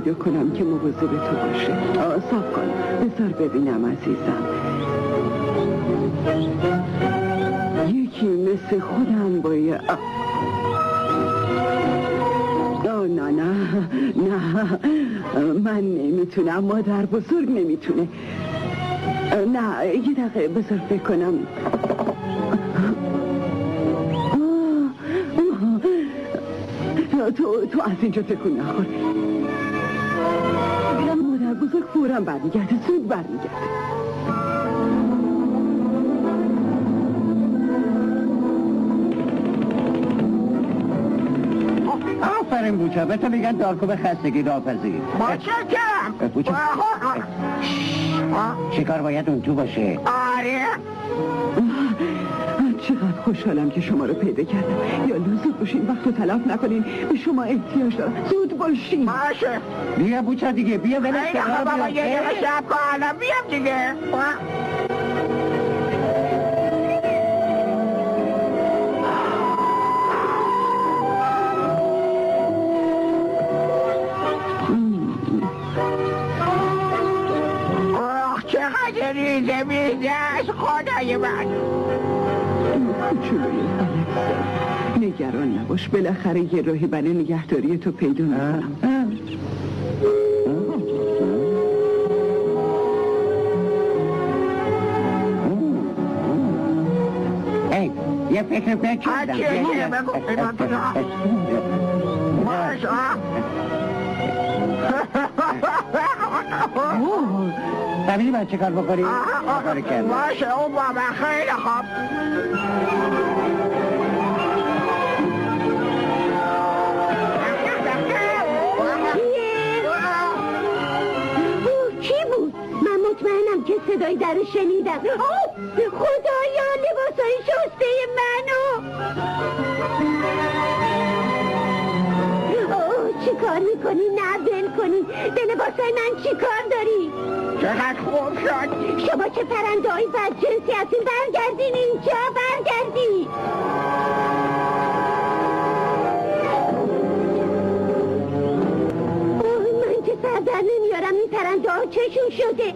پیدا کنم که مواظب تو باشه. صبر کن، بذار ببینم عزیزم. یکی مثل خودم باید. نه نه من نمیتونم، مادر بزرگ نمیتونه. نه یه دقیقه بذار فکر کنم. تو از اینجا تکون نخور. مادر بزرگ فوراً برمیگرده، زود برمیگرده. آفرین بوچه، به تو میگن دارکوب خستگی داپذیر. متشکرم. بوچه شکار باید اون تو باشه. آره. چقدر خوشحالم که شما رو پیدا کردم. یا زود باشین، وقت رو تلف نکنین، به شما احتیاج دارم. زود باشین. باشه. بیا بوچه دیگه، بیا ولش کن. بابا یه دقیقه صبر کن، بیام دیگه. چقدر ریزه میزه از خدای من. کوچولوی الکسا، نگران نباش، بالاخره یه راهی برای نگهداری تو پیدا میکنم. ای یه فکر کردم. فهمیدی باید چه کار بکنی؟ کار کردم. باشه اون بابا خیلی خوب. کی بود؟ من مطمئنم که صدای در شنیدم. خدایا لباسای شسته منو. چی کار میکنی؟ نه ول کنی. به لباسای من چی کار داری؟ چقدر خوب شد. شما چه پرنده های بدجنسی هستین؟ برگردین اینجا، برگردین. من که سر در نمیارم این پرنده ها چشون شده.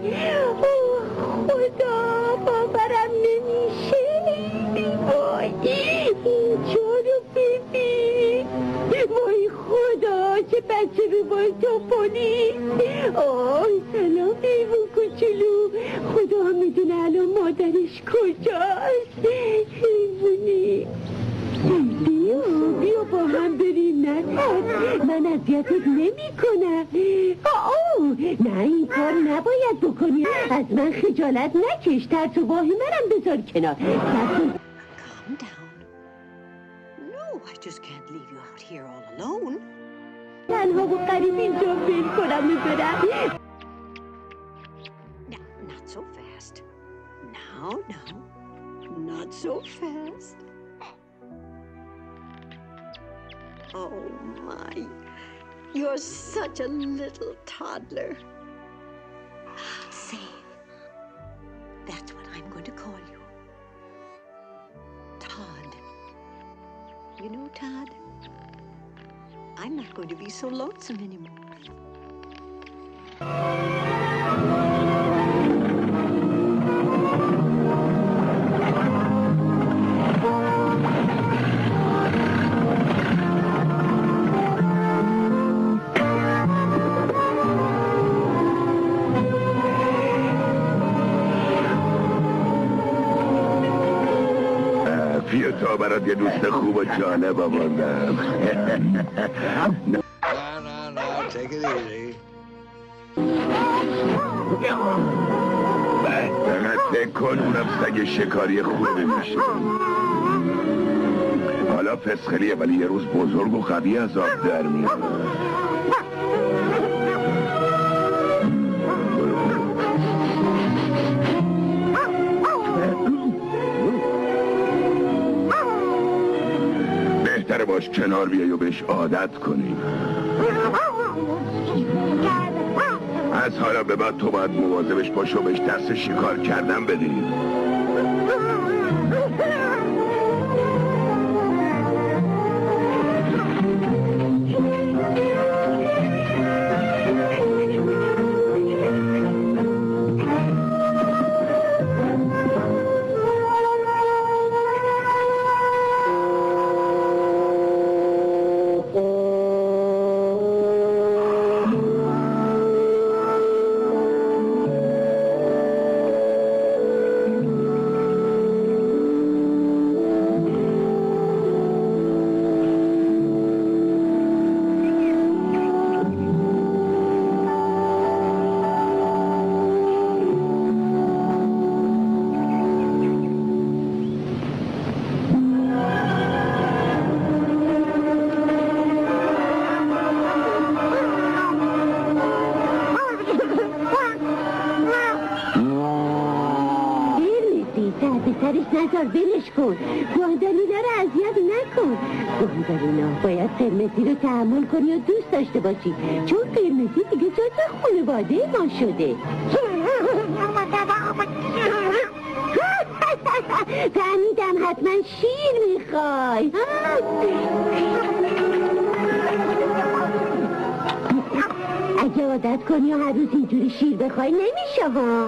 خدا باورم نمیشه. اینجا رو ببین. وای خدا چه بچه رو باید توپونی. سلام ایمون کوچولو. خدا میدونه الان مادرش کجاست. ایمونی بیا با هم بریم. نترس، من اذیتت نمی کنم. نه این کار نباید بکنی. از من خجالت نکش. ترس و واهی منم بذار کنار. Calm down. No, I just can't leave you out here all alone. تنها و قریب اینجا بین کنم میبرم. Not so fast. No, not so fast. Oh my, you're such a little toddler. Save. That's what I'm going to call you. Todd. You know, Todd, I'm not going to be so lonesome anymore. تا برات یه دوست خوب و جالب آوردم. نه take it easy. فقط فکر کن اونم سگ شکاری خوبی میشه. حالا فسخلیه ولی یه روز بزرگ و قوی از آب در میاد. بهتره باش کنار بیای و بهش عادت کنی. از حالا به بعد تو باید مواظبش باش و بهش درس شکار کردن بدی. بیار ولش کن. گواندالینا رو اذیت نکن. گواندالینا باید قرمزی رو تحمل کنی و دوست داشته باشی، چون قرمزی دیگه جز خانواده ما شده. فهمیدم حتما شیر میخوای. اگه عادت کنی و هر روز اینجوری شیر بخوای نمیشه ها.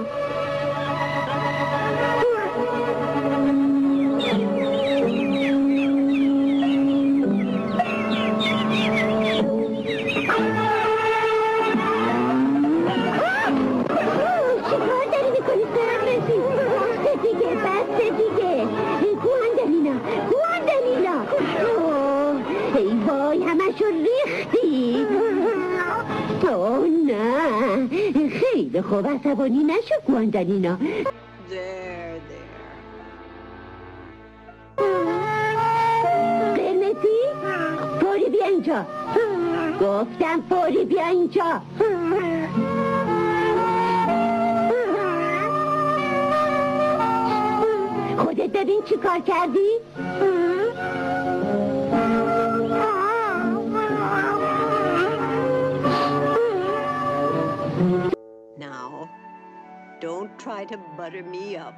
خیلی خوب، عصبانی نشو گواندالینا. There. قرمزی فوری بیا اینجا. گفتم فوری بیا اینجا. خودت ببین چی کار کردی؟ Now, don't try to butter me up.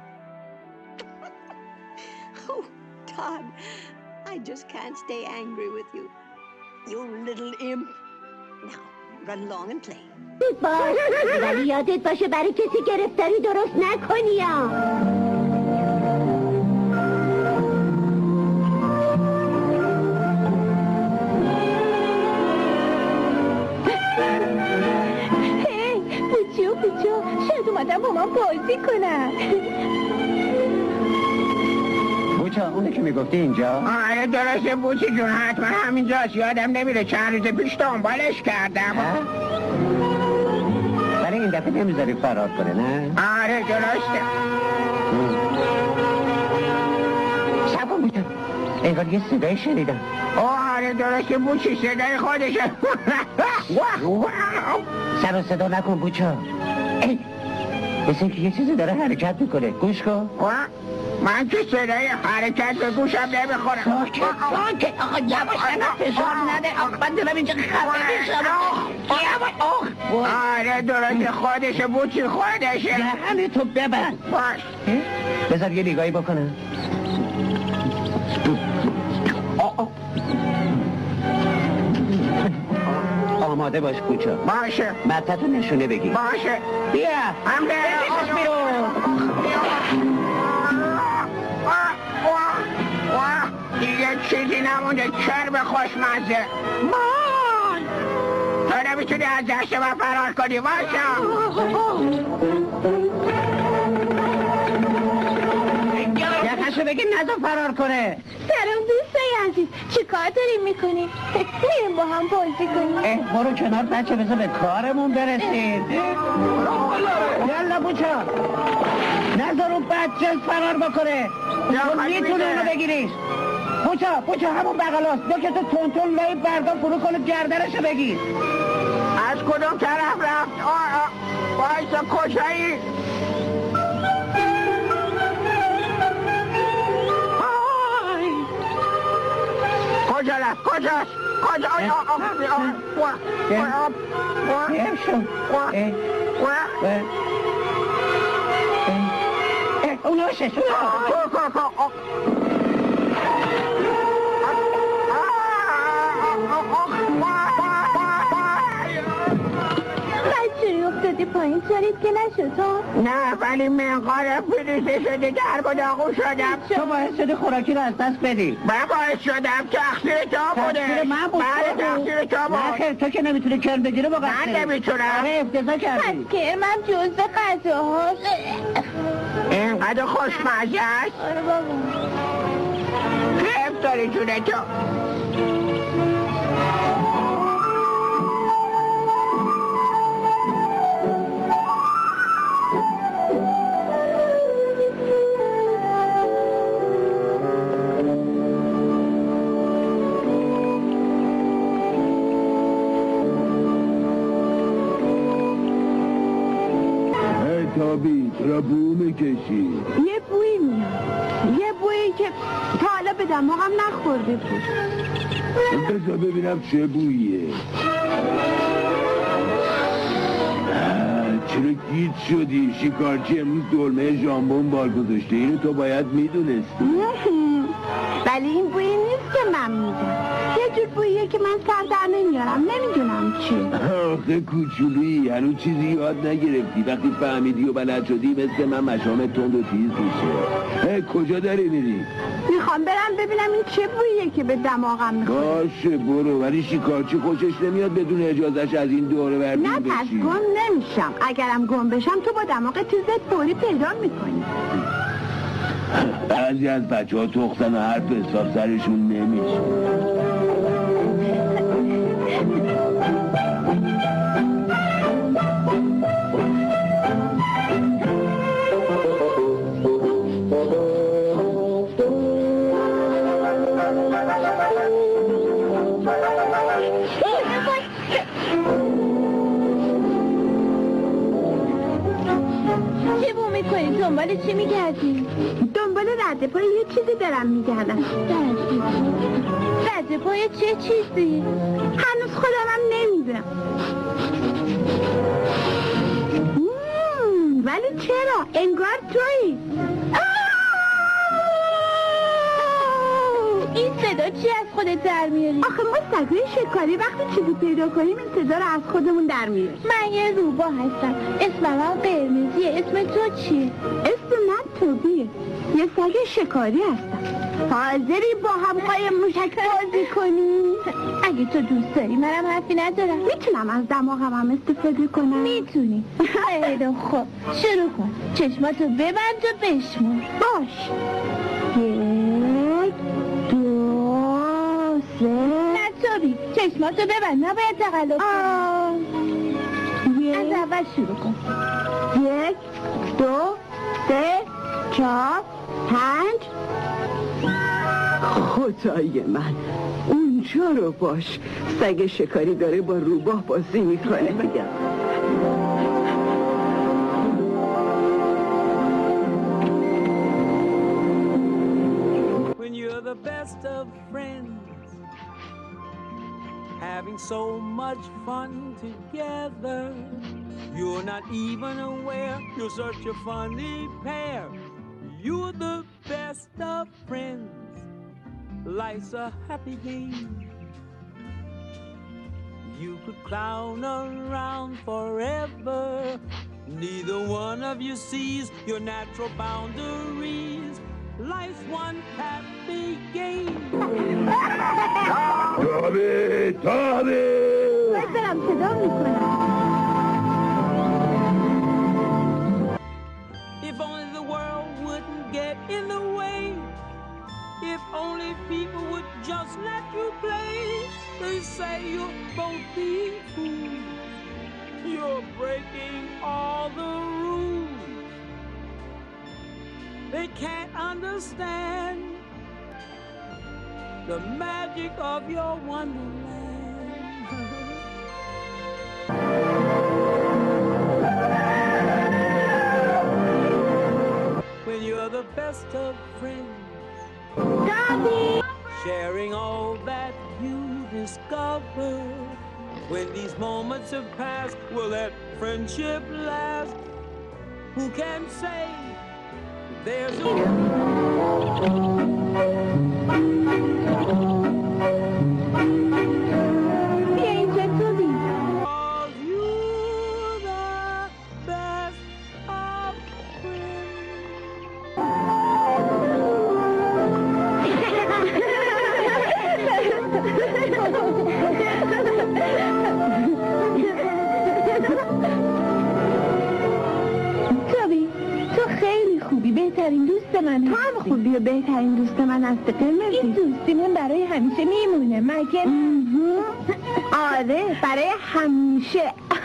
Oh, Todd, I just can't stay angry with you. You little imp. Now, run along and play. باش، ولی یادت باشه برای کسی گرفتاری درست نکنی یا. بچو شاید اومدم با من بازی کنم. بوچا اونه که میگفتی اینجا؟ آره درسته بوچی جون، حتما همینجاست. یادم نمیره چند روز پیش دنبالش کردم. ولی این دفعه نمیذاری فرار کنه نه؟ آره درسته. شبا بوچا انگار یه صدای شنیدم. آره درسته بوچی، صدای خودشه. سر و صدا نکن بوچا. مثل اینکه یه چیزی داره حرکت میکنه، گوش کن. من که صدای حرکت به گوشم نمیخوره. ساکت آقا یواش فشار نده. آقا من دلم اینجا خفه میشم. آره درسته خودشه بوچی، خودشه. دهن تو ببند. باش بذار یه نگاهی بکنم. آماده باش بوچا. باشه مدتو نشونه بگی. باشه بیا همه بکش بیرون. دیگه چیزی نمونده، چرب خوشمزه. مان تو نمیتونی از دست من فرار کنی. باشم یکشو بگی نزا فرار کنه. سلام دوستای عزیز، چی کار داریم میکنیم؟ میریم با هم بازی کنیم. برو کنار بچه، بذار به کارمون برسیم. یالا بوچا نذار اون بچه فرار بکنه. تو میتونه اونو بگیریش. بوچا همون بغلاست. با که تو تون لای برگا فرو کنه گردنشو بگیر. از کدوم طرف رفت؟ بایستا کجایی؟ کجا رفت؟ کجاست؟ کجا؟ اونو شش افتادی پایین سرید که نشد تو؟ نه ولی منقار پلیسه شده درب و داغون شدم. تو باعث شده خوراکی رو از دست بدی. من باعث شدم تقصیر تو بوده. تقصیر من بود. بله تقصیر تو بود. نه خیر، تو که نمیتونی کرم بگیره با قصری. من نمیتونم. آره افتضاح کردی. پس کرمم جزء غذاهاست. اینقدر خوشمزه است. آره بابا. خیف داری جونه تو. تابی چرا بو میکشی؟ یه بوی میاد، یه بویی که تا حالا به دماغم نخورده بود. بذار ببینم چه بوییه. چرا گیج شدی؟ شکارچی امروز دلمه ژامبون بار گذاشته. اینو تو باید میدونستی. ولی این بویی نیست که من میدم، یه جور بوییه که من سر در نمیارم، نمیدونم چیه. آخه کوچولویی، هنوز چیزی یاد نگرفتی. وقتی فهمیدی و بلد شدی مثل من مشام تند و تیز میشه. کجا داری میری؟ میخوام برم ببینم این چه بوییه که به دماغم میخوره. باشه برو، ولی شکارچی خوشش نمیاد بدون اجازهش از این دوره بردیم نه پس گم نمیشم. اگرم گم بشم تو با دماغ تیزت فوری پیدا میکنی. بعضی از بچه ها تخصن و حرف حساب سرشون نمیشه. دنبال چی میگردی؟ دنبال رده پای یه چیزی دارم میگردم. رده پای چه چیزی؟ هنوز خودمم نمیدونم. ولی چرا؟ انگار تویی. این صدا چی از خودت در میاری؟ آخه ما سگای شکاری وقتی چیزی پیدا کنیم این صدا رو از خودمون در میاریم. من یه روبا هستم، اسمم هم قرمزیه. اسم تو چیه؟ اسم من توبیه، یه سگ شکاری هستم. حاضری با هم قایم موشک بازی کنی؟ اگه تو دوست داری، منم حرفی ندارم. میتونم از دماغم هم استفاده کنم؟ میتونی. خیلی خوب، شروع کن. چشماتو ببند و بشمون. باش. 1 2 3. نه توبی، چشماتو ببند، نباید تقلب کنی. از اول شروع کن. 1 2 3 4 5. خدای من، اونجا رو باش. سگ شکاری داره با روباه بازی میکنه. بگم When you're the best of friends, having so much fun together, you're not even aware you're such a funny pair. You're the best of friends. Life's a happy game. You could clown around forever. Neither one of you sees your natural boundaries. Life's one happy game. تابه تابه بذارم صدا میکنم. If only the world wouldn't get in the way. If only people would just let you play. They say you'll both be fools. You're breaking all the rules. They can't understand the magic of your wonderland. When you're the best of friends, Daddy! sharing all that you discover. When these moments have passed, will that friendship last? Who can say there's a... بیا اینجا توبی. Cause you're the best of توبی، تو خیلی خوبی، بهترین دوست من. تو هم خوبی و بهترین دوست من هستی قرمزی. این دوستیمون برای همیشه میمونه مگه؟ آره برای همیشه.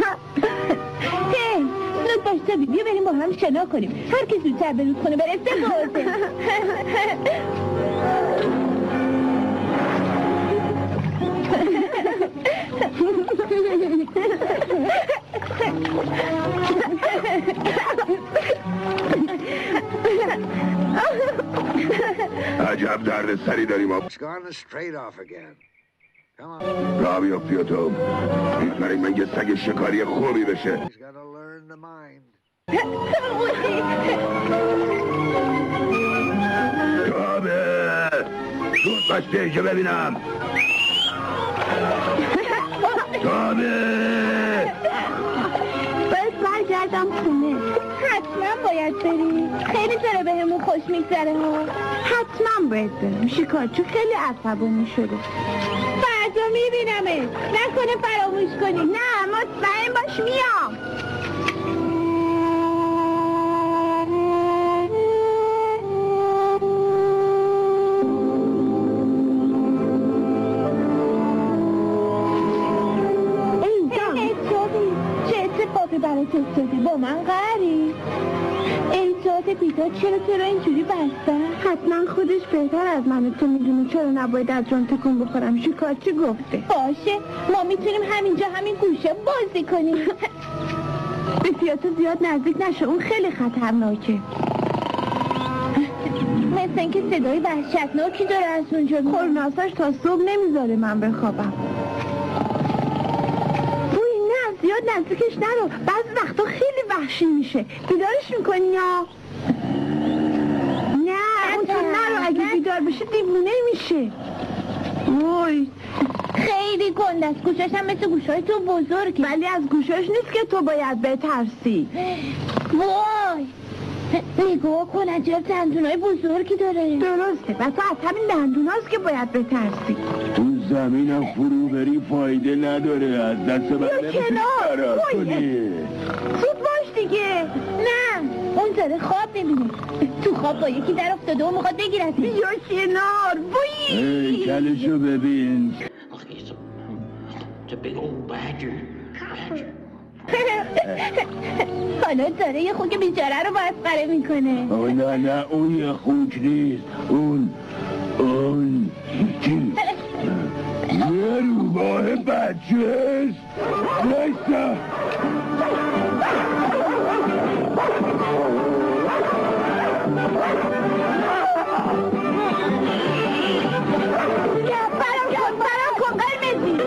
هی زود باش توبی، بیا بریم با هم شنا کنیم. هر کی زودتر به رودخونه برسه برده. سری داریم It's gone straight off again. Come on. راه بیفتی تو برای من یه سگ شکاری خوبی بشه. He's got to learn the mind. تابه زود باش دیگه ببینم. تابه باید برگردم خونه. حتما باید بری. خیلی داره به همون خوش میگذره ها. حتما باید برم. شکارچو خیلی عصبانی شده. فردا میبینمه. نکنه فراموش کنی. نه مطمئن باش میام. برای تستادی با من قری ایجاد بیداد چرا اینجوری بستن؟ حتما خودش بهتر از من تو میدونه چرا نباید از جان تکون بخورم. شکارچی گفته باشه ما میتونیم همینجا همین گوشه بازی کنیم. به فیاتو زیاد نزدیک نشه اون خیلی خطرناکه. مثل اینکه صدای وحشتناکی داره از اونجا. خورناساش تا صبح نمیذاره من بخوابم. زیاد نزدیکش نرو بعضی وقتا خیلی وحشی میشه. بیدارش میکنی یا نه اون تو نرو اگه بیدار بشه دیوونه میشه. وای خیلی گنده است. گوشاش هم مثل گوشای تو بزرگی ولی از گوشاش نیست که تو باید بترسی. وای نگاه کن عجب دندونای بزرگی داره. درسته بس از همین دندوناست که باید بترسی. اون زمینم فرو بری فایده نداره. از دست من نمیتونی فرار کنی. زود باش دیگه. نه اون داره خواب میبینه. تو خواب با یکی در افتاده و میخواد بگیرد. بیا کنار بویی کلشو ببین. حالا داره یه خوک بیچاره رو مسخره میکنه. نه اون یه خوک نیست. اون چی؟ یه روباه بچه است. بایستا برام کن قرمزی.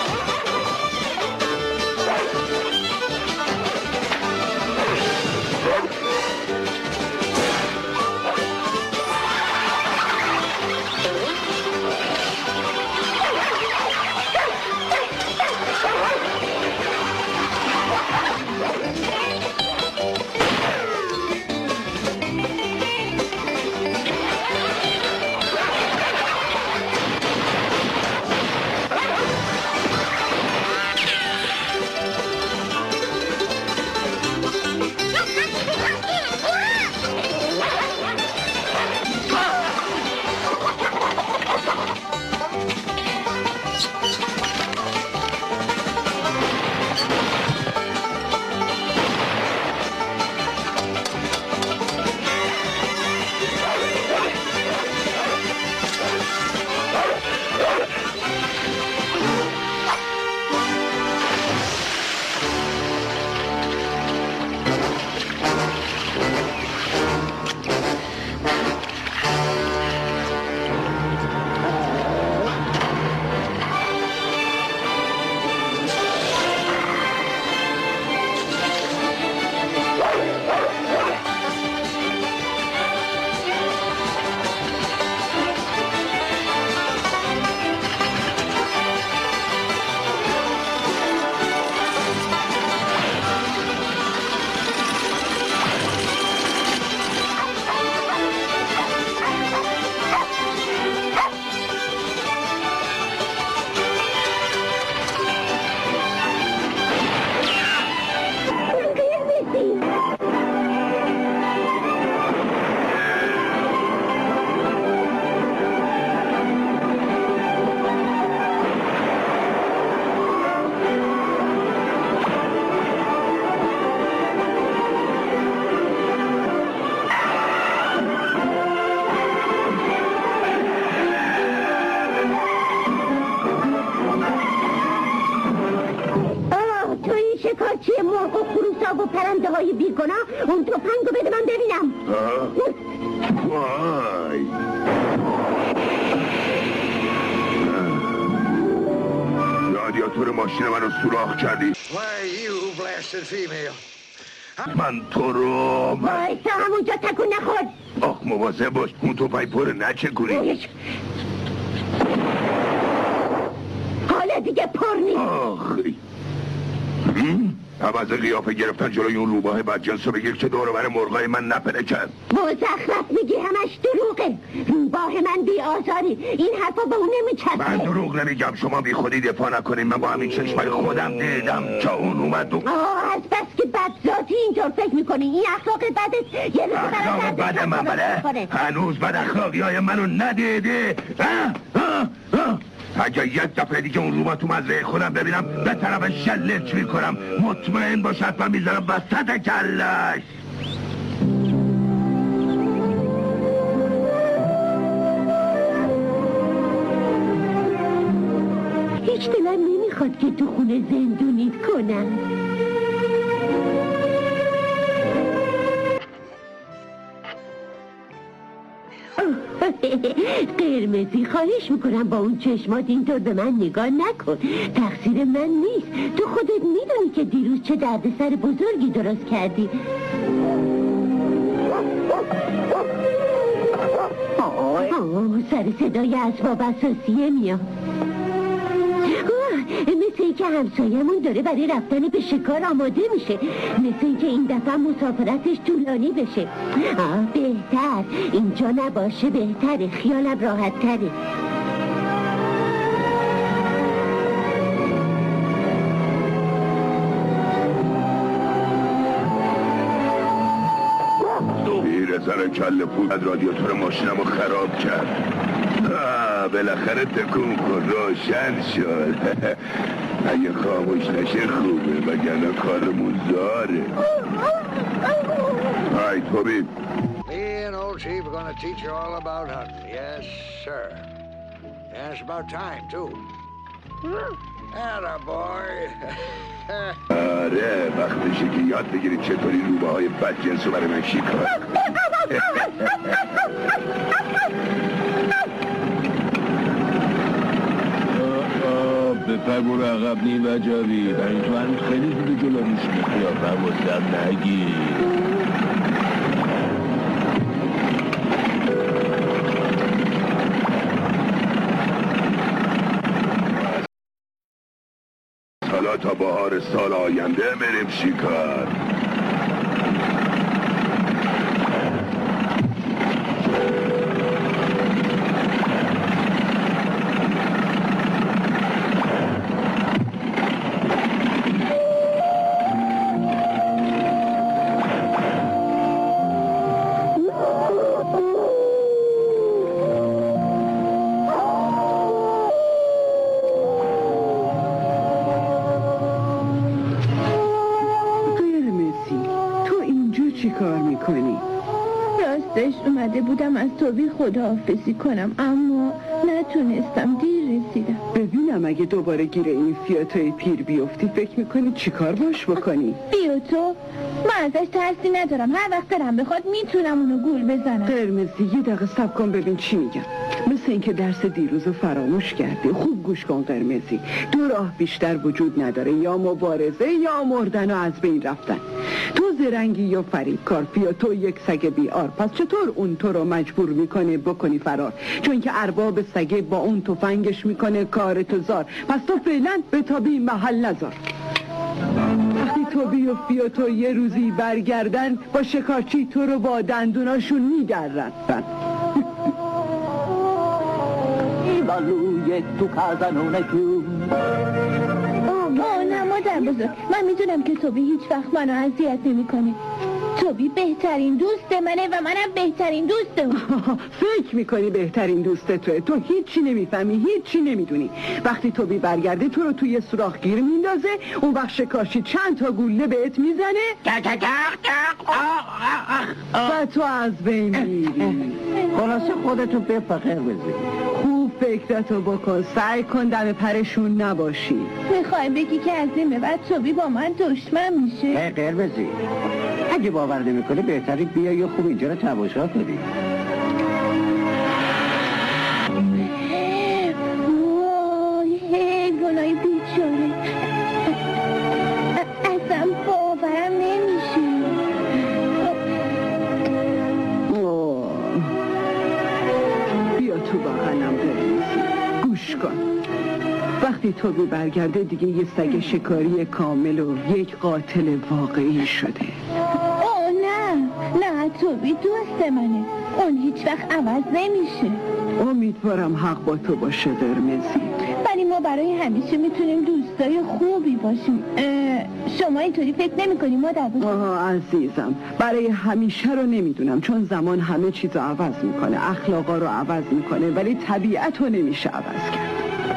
شکارچی مرغ و خروسا و پرنده های بیگناه اون تفنگو بده من ببینم. وای رادیاتور ماشین منو سوراخ کردی؟ Why, you blasted female. من تو رو وایسا همونجا تکون نخور. آخ مواظب باش اون توپای پره نچکونی. حالا دیگه پر نیست. آخی عوض قیافه گرفتن جلوی اون روباه بدجنس رو بگیر که دور بر مرغای من نپره کرد. مزخرف میگی، همش دروغه. روباه من بی آزاری. این حرفا به اون نمیچسبه. من دروغ نمیگم، شما بی خودی دفاع نکنین. من با همین چشمای خودم دیدم که اون اومد از بس که بدذاتی اینطور فکر میکنی. این اخلاق بدت یه روز اخلاق بد من بله؟ هنوز بد اخلاقی های منو ندیده. اگه یک دفعه دیگه اون روباه تو مزرعه خودم ببینم به طرف شلت میکنم. مطمئن باش حتما میذارم وسط کلش. هیچ دلم نمیخواد که تو خونه زندونیت کنم. قرمزی خواهش میکنم با اون چشمات اینطور به من نگاه نکن. تقصیر من نیست. تو خودت میدونی که دیروز چه دردسر بزرگی درست کردی. سر صدای اسباب اساسیه میاد. مثل این که همسایمون داره برای رفتن به شکار آماده میشه. مثل این که این دفعه مسافرتش طولانی بشه. بهتر اینجا نباشه، بهتره. خیالم راحت تره. پیرزن کله پود از رادیاتور ماشینم رو خراب کرد. بالاخره تکون کن، روشن شد. اگه خاموش نشه خوبه، وگرنه کارمون زاره. های توبی. Me and old Chief are gonna teach you all about hunting. Yes, sir. And it's about time, too. Atta boy. آره وقتشه که یاد بگیرید چطوری روبه های بدجنس رو برای من شکار. بپر برو عقب نیم وجبی. برای تو هنوز خیلی زود جلو میشونی. خیافه واسم نگیر. حالا تا بهار سال آینده بریم شکار. راستش اومده بودم از توبی خداحافظی کنم، اما نتونستم. دیر رسیدم. ببینم اگه دوباره گیر این فیاتای پیر بیفتی فکر میکنی چی کار باش بکنی؟ فیاتو؟ من ازش ترسی ندارم. هر وقت دلم بخواد میتونم اونو گول بزنم. قرمزی یه دقیقه صبر کن ببین چی میگم. مثل اینکه درس دیروزو فراموش کردی. خوب گوش کن قرمزی. دو راه بیشتر وجود نداره، یا مبارزه یا مردن و از بین رفتن. تو زرنگی یا فریبکار، فیاتو یک سگ بی‌آر. پس چطور اون تو رو مجبور میکنه بکنی فرار؟ چون که ارباب سگه با اون تفنگش میکنه کارتو زار. پس تو فعلا به تابی محل نذار. وقتی توبی و فیاتو یه روزی برگردن با شکارچی تو رو با دندوناشون میگردن. نه مادر بزرگ، من میدونم که توبی هیچ وقت منو اذیت نمیکنه. توبی بهترین دوست منه و منم بهترین دوست اون. فکر میکنی بهترین دوست توه؟ تو هیچی نمیفهمی، هیچی نمیدونی. وقتی توبی برگرده تو رو توی سوراخ گیر میندازه، اون وقت شکارچی چند تا گوله بهت میزنه و تو از بین میری. خلاصه خودتو بفخر بزنی. خوب فکرتو بکن، سعی کن دم پرشون نباشی. میخوای بگی که از این به بعد توبی با من دشمن میشه؟ قرمزی اگه باور نمیکنی بهتری بیا یا خوب اینجا رو تماشا کنی. وای حیوانای بیچاره. کن. وقتی توبی برگرده دیگه یه سگ شکاری کامل و یک قاتل واقعی شده. اوه نه توبی دوست منه. اون هیچ وقت عوض نمیشه. امیدوارم حق با تو باشه قرمزی. ولی ما برای همیشه میتونیم دوستای خوبی باشیم. شما اینطوری فکر نمی کنی مادر بزرگ؟ آها عزیزم، برای همیشه رو نمیدونم، چون زمان همه چیز رو عوض میکنه، اخلاقا رو عوض میکنه، ولی طبیعت رو نمیشه عوض کرد.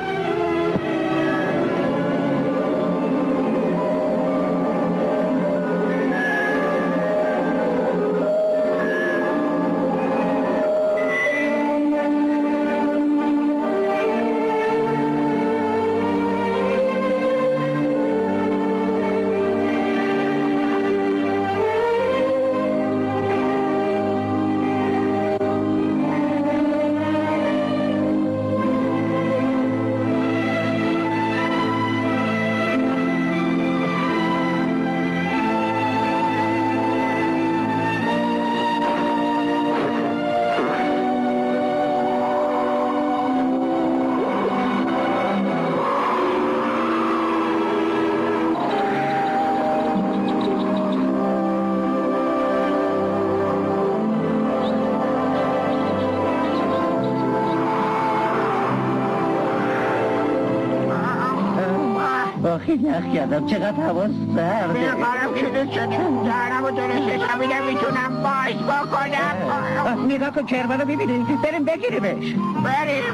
خیلی نخ کردم، چقدر هوا سرده. بیقارم شده دارم و درست حسابی نمیتونم باز بکنم. نگاه کن کرمه رو ببینی، بریم بگیریمش. بریم.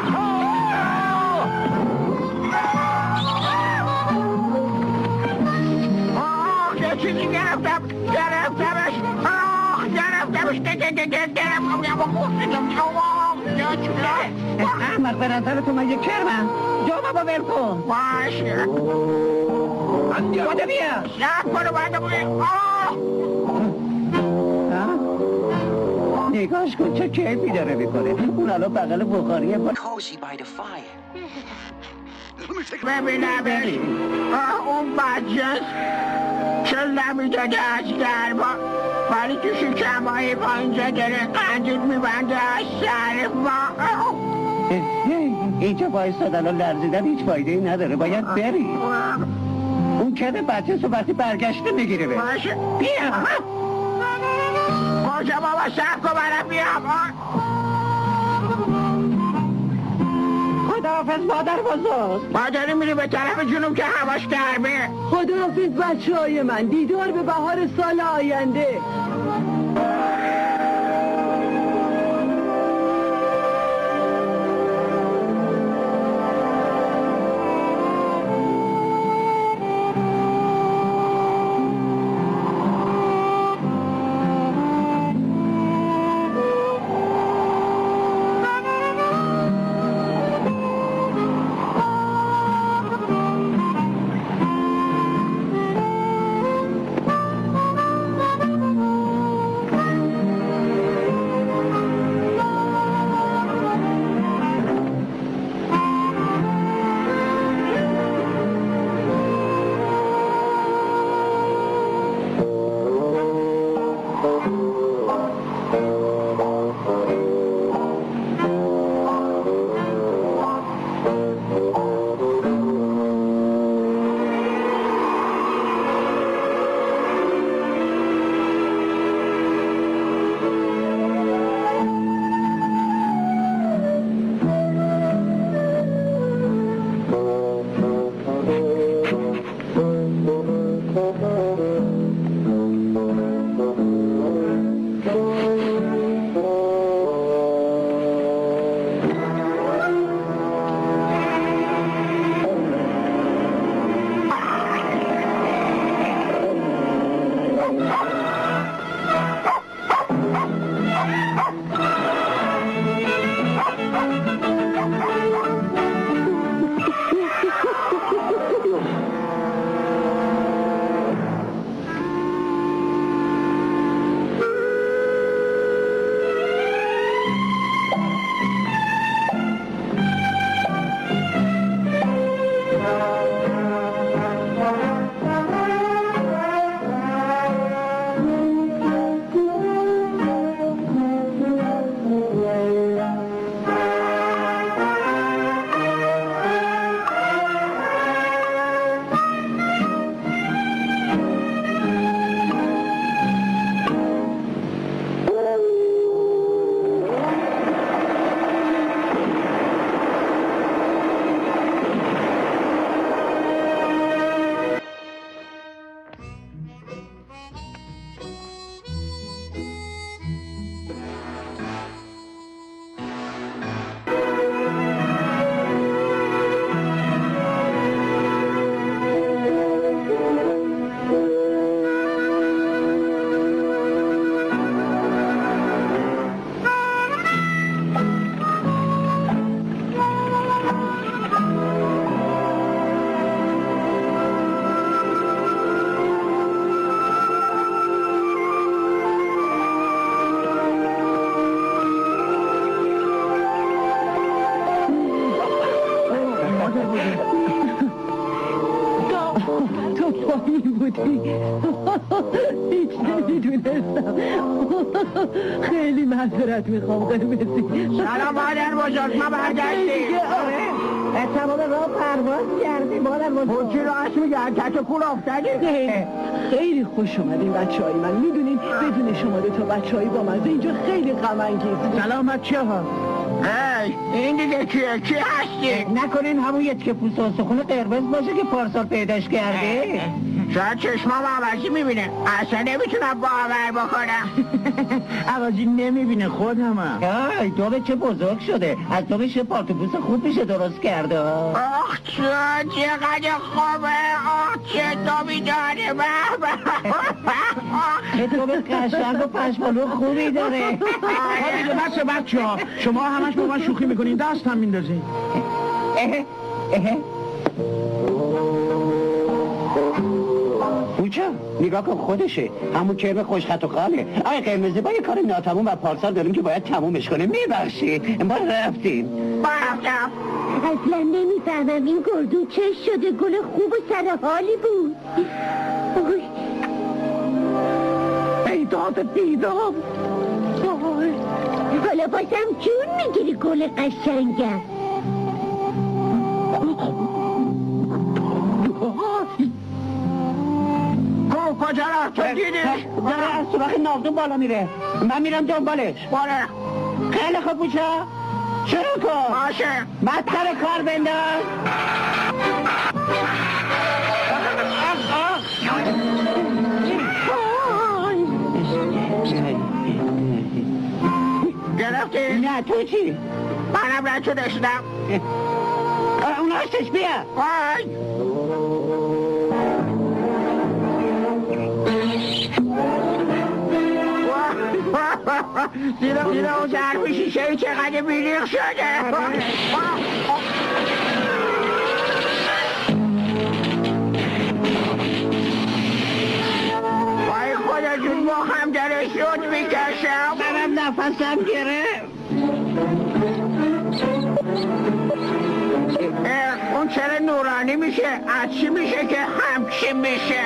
یه چیزی گرفتمش. احمق به نظر تو من یک کرمم. جامعه با برکن. باشه. باده بیا. سب کنو باده بیا. نگاش کن چه کیفی داره میکنه. اون الان بغل بخاریه. Cozy by the fire. ببینمش. اون بدجنس چل نمیداده از گرما، ولی تو شکمایی با اینجا داره قندیل میبنده از سر ما. اینجا بایستادن و لرزیدن هیچ فایده ای نداره، باید بری. اون کده بچه وقتی برگشته میگیره به باشه. بیا. کجا بابا سب کن برم بیام. خداحافظ مادر بزرگ. ما داریم میریم به طرف جنوب که هواش گرمه. خداحافظ بچه های من، دیدار به بهار سال آینده. تو پایین بودی. هیچ نمیدونستم. خیلی معذرت میخوام قرمزی. سلام مادر بزرگ، ما برگشتیم. تمام راه پرواز کردی مادر بزرگ. پوچی راست میگن، تک کول افتادی. خیلی خوش اومدین بچه‌های من. میدونین بدون شما دو تا بچه‌های با مزه اینجا خیلی غم انگیزه. سلامت چه ها؟ این دیگه کیه؟ کی هستی؟ نکنین همون یه تیکه پوست استخون قرمز باشه که پارسال پیداش کرده؟ شاید چشمام عوضی میبینه، اصلا نمیتونم باور بکنم. عوضی نمیبینه خودمم. آی دوبه چه بزرگ شده، از دوبه چه پارتوپوس خوب میشه درست کرده. آخ چقدر خوبه، آخ چه دوبی داره. دوبه قشنگ و پشمالو خوبی داره. دیگه بس بچه ها، شما همش با من شوخی میکنین، دست هم میندازین. بوچه نگاه کن خودشه، همون کرم خوش خط و خاله. آی قرمزی با یه کار ناتموم و پارسال داریم که باید تمومش کنه. میبخشید ما رفتیم. اصلا نمیفهمم این گردو چه شده. گل خوب و سر حالی بود. بیداد بیداد. حالا بازم جون میگیری گل قشنگم. کجا رفت؟ تو دیدی؟ داره از سراخ ناودون بالا میره. من میرم دنبالش. باره خیلی خوب بوچه شروع کن. باشه بدتر کار بنداز. گرفتی؟ نه تو چی؟ منم رد داشتم. اون هستش بیا. آی دیره اون ظرف شیشه چقدر بیریخ شده. وای خدا جون با هم داره شد میکشم. منم نفسم گرفت. اون چرا نورانی میشه؟ از چی میشه که همچی میشه؟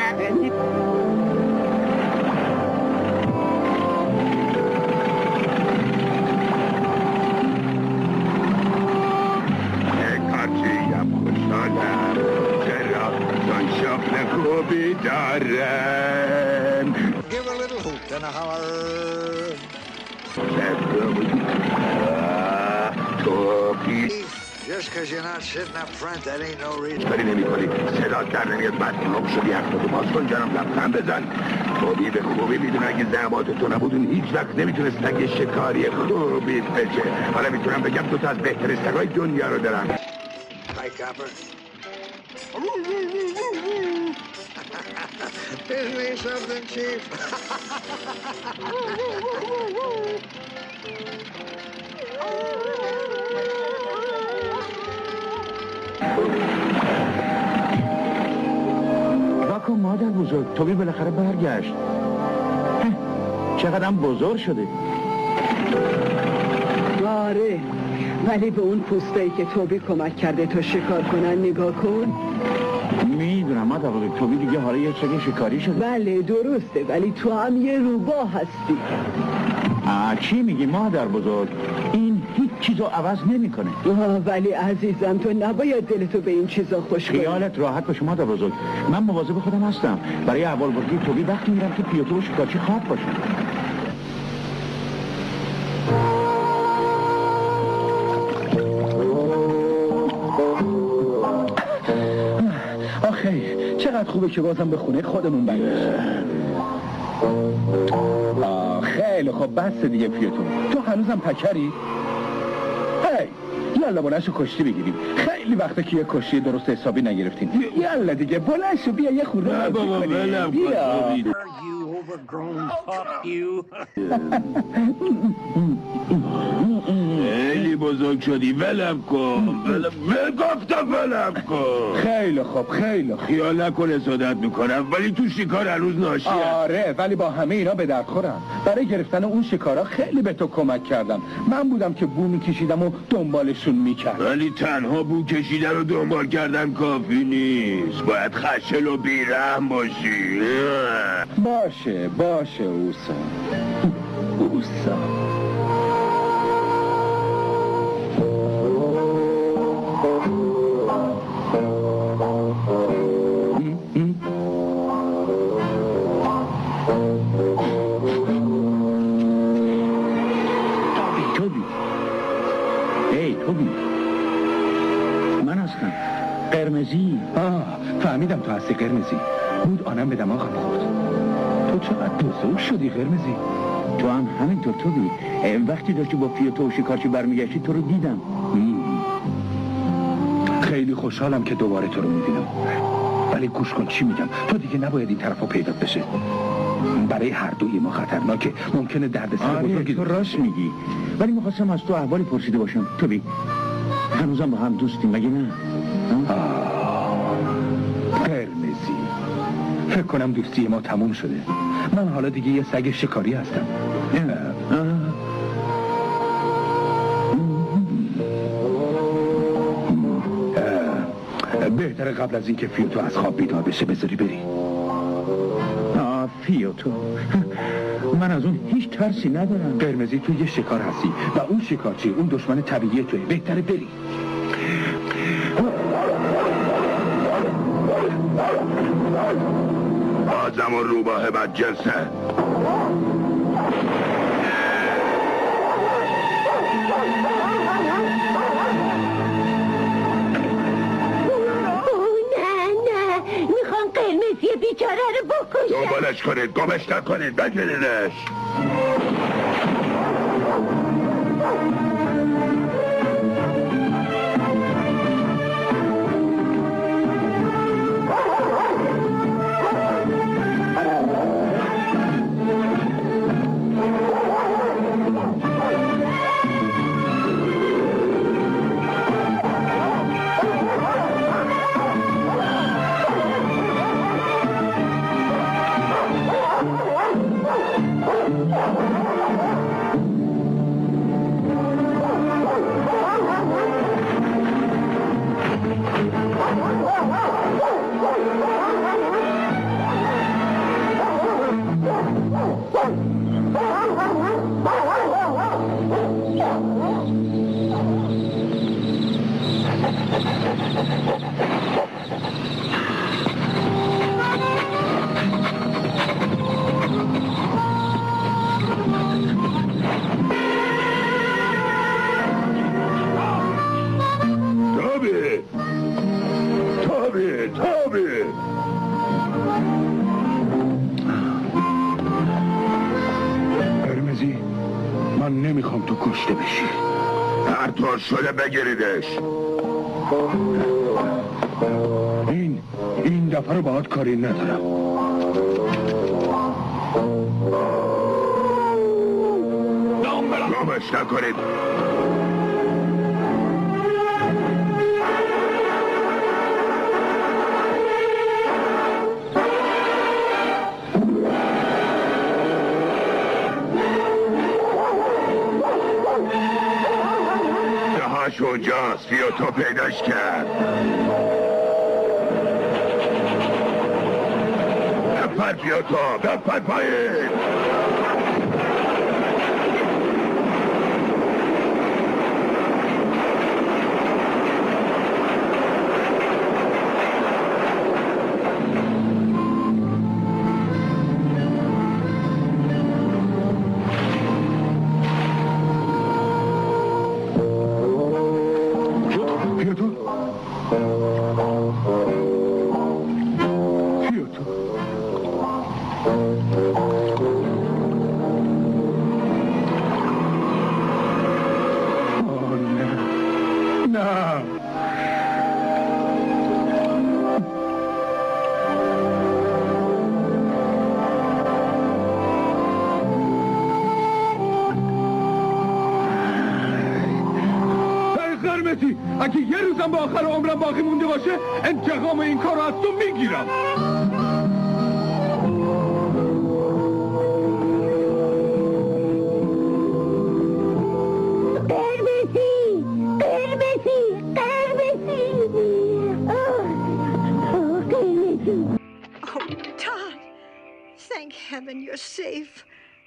خوبی دارم. Give a little hoot and a holler. Just because you're not sitting up front, that ain't no reason. کاری نمی کنی صدا در نمیاد بعد نوب شدی اختادو باز کن جانم لبخند بزن. خوبی به خوبی میدون اگه زحمات تو نبودون هیچ وقت نمیتونست اگه شکاری خوبی بشه. حالا میتونم بگم تو تا از بهتر سگای دنیا رو دارم. Hi, Copper. Isn't he something, Chief? واکن مادر بزرگ، توبی بالاخره برگشت. چقدر بزرگ شده. آره ولی به اون پوستایی که توبی کمک کرده تا شکار کنن نگاه کن. میدونم مادر بزرگ، توبی دیگه حالا یه چگه شکاری شده. بله درسته ولی تو هم یه روباه هستی. چی میگی مادر بزرگ؟ این هیچ چیزو عوض نمیکنه. ولی عزیزم تو نباید دلتو به این چیزا خوش کنی. خیالت راحت باشه مادر بزرگ، من مواظب خودم هستم. برای اول بازی توبی وقتی میرم که پیوتو و شکارچی خواب باشه. آخه چقدر خوبه که بازم به خونه خودمون برگردیم. خیلی خب بس دیگه پیوتو، تو هنوزم پکری؟ یالا بلنشو کشتی بگیریم. خیلی وقته که یه کشتی درست حسابی نگرفتیم. یالا دیگه بلنشو بیا یه خورده بازی کنیم. بیا خیلی بزرگ شدی ولم کن. گفتم ولم کن. خیلی خوب خیلی خوب. خیال نکن حسادت میکنم ولی تو شکار هنوز ناشی. آره ولی با همه اینا به درد خورم. برای گرفتن اون شکارا خیلی به تو کمک کردم. من بودم که بو میکشیدم و دنبالشون میکرد. ولی تنها بو کشیدن و دنبال کردن کافی نیست، باید خشن و بیرحم باشی. باشه اوسا. توبی من هستم، قرمزی. فهمیدم تو هستی قرمزی. بود آنم به دماغم خورد. تو چقدر بزرگ شدی قرمزی. تو هم همینطور توبی. وقتی داشتی با فیوتو و شکارچی برمیگشتی تو رو دیدم. خیلی خوشحالم که دوباره تو رو میبینم. ولی گوش کن چی میگم، تو دیگه نباید این طرفا پیدا بشه. برای هر دوی ما خطرناکه، ممکنه دردسر بزرگی. تو راست میگی، ولی میخواستم از تو احوالی پرسیده باشم. توبی هنوزم با هم دوستیم مگه نه؟ قرمزی، فکر کنم دوستی ما تموم شده. من حالا دیگه یه سگ شکاری هستم. بهتره قبل از اینکه فیوتو از خواب بیدار بشه بذاری بری. فیوتو، من از اون هیچ ترسی ندارم. قرمزی، تو یه شکار هستی و اون شکارچی اون دشمن طبیعی توی. بهتره بری. آدم و روباه بدجنسه. قرمزی بیچاره رو بکشن. دنبالش کنید، گمش نکنید، بگیرینش. قرمزی، من نمیخوام تو کشته بشی. هر طور شده بگیریدش. این دفعه رو باهات کاری ندارم. گمش نکنید. دهاش اونجاست، فیوتو پیداش کرد. دفت فیوتو، دفت پایین. اگه یه روزم به آخر عمرم باقی مونده باشه انتقام این کار رو از تو میگیرم. قرمزی Thank heaven you're safe.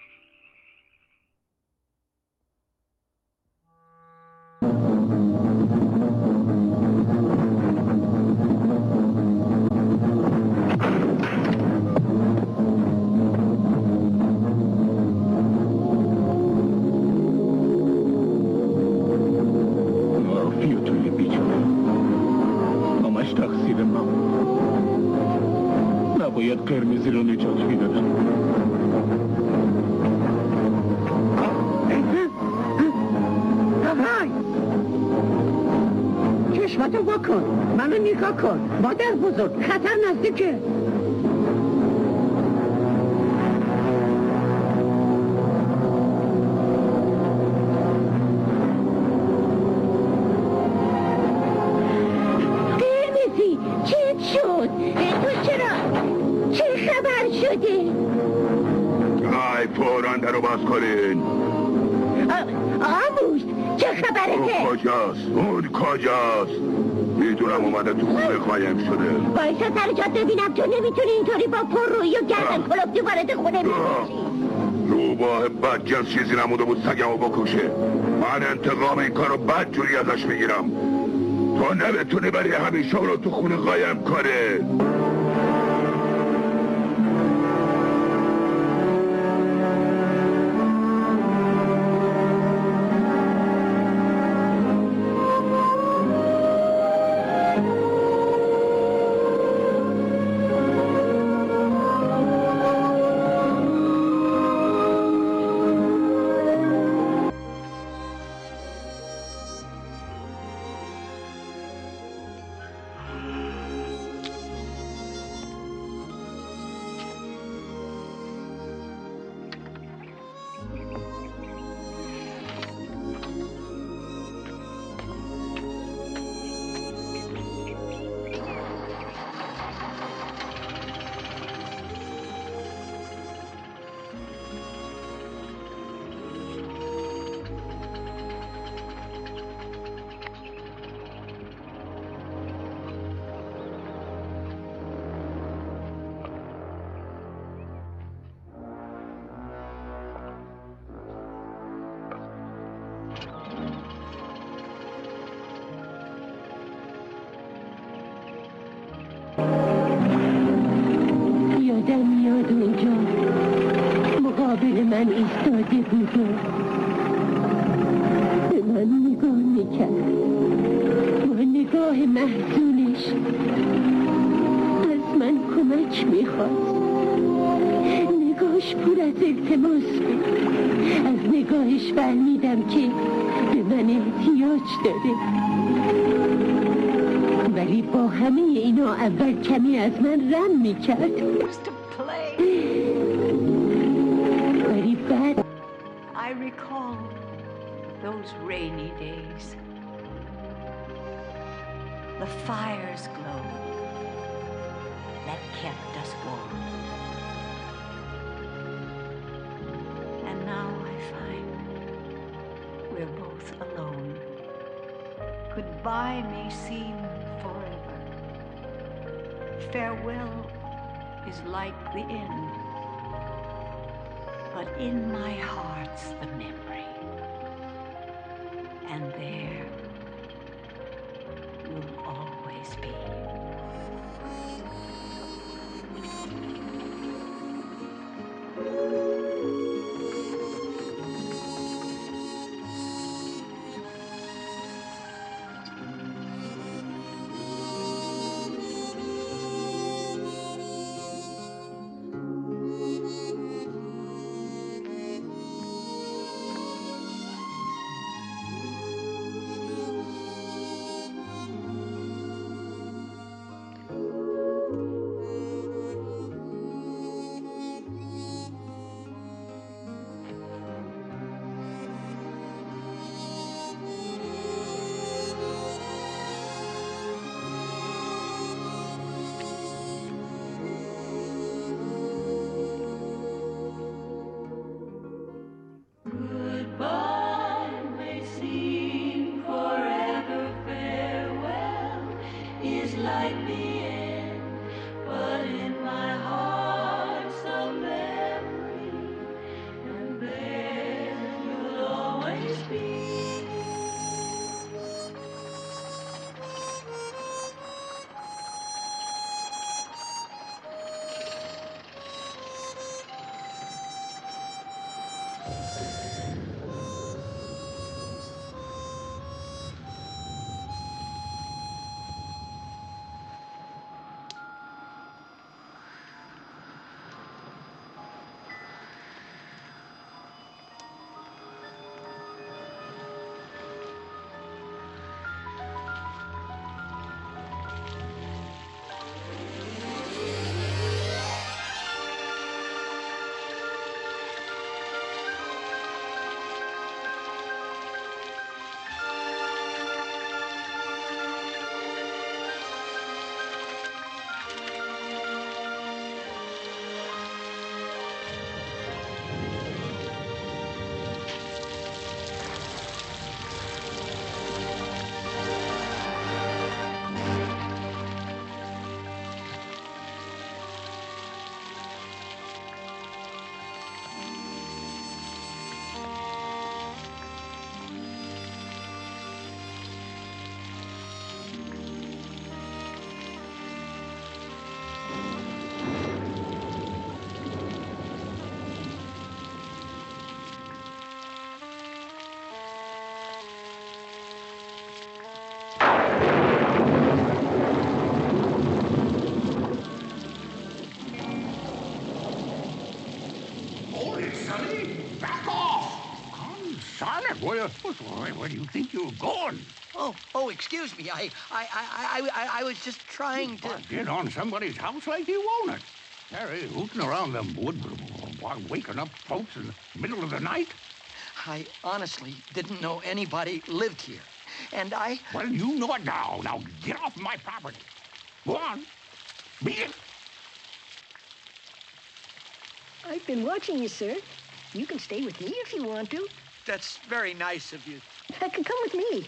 باید قرمزی رو نجات میدادم. چشماتو بکن، منو نگاه کن. مادر بزرگ، خطر نزدیکه. قرمزی چه شد؟ تو چرا؟ چه خبر شده؟ ای فوراً درو باز کنین. آموز چه خبره که؟ اون کجاست؟ میدونم اومده تو خونه قایم شده. بایستا سر جات ببینم تو نمیتونی اینطوری با پر روی و گردن کلفتی وارد خونه میشی. روباه بدجنس چیزی نموده بود سگمو بکشه. من انتقام این کارو بد جوری ازش میگیرم. تو نمیتونی بری همیشه رو تو خونه قایم کنه. یادم میاد اونجا مقابل من ایستاده بود و به من نگاه میکرد با نگاه محزونش. از من کمک میخواست. نگاهش پر از التماس بود. از نگاهش فهمیدم که به من احتیاج داره. ولی با همه اینا اول کمی از من رم میکرد. ولی بعد I recall those rainy days. The fire's glow that kept us warm. And now I find we're both alone. Goodbye may seem forever. Farewell is like the end. But in my heart's the memory. And there will always be. Like the end, but in my heart so many. Where do you think you're going? Oh, excuse me. I was just trying to... Get on somebody's house like you own it. Harry, hooting around them woods while waking up folks in the middle of the night? I honestly didn't know anybody lived here. And I... Well, you know it now. Now, get off my property. Go on. Beat it. I've been watching you, sir. You can stay with me if you want to. That's very nice of you. Come with me.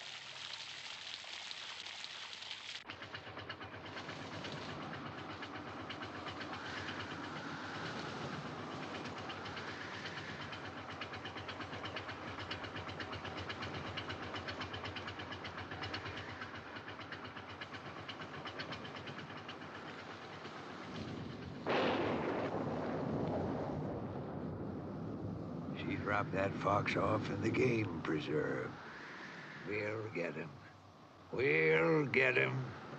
She dropped that fox off in the game preserve. We'll get him. We'll get him.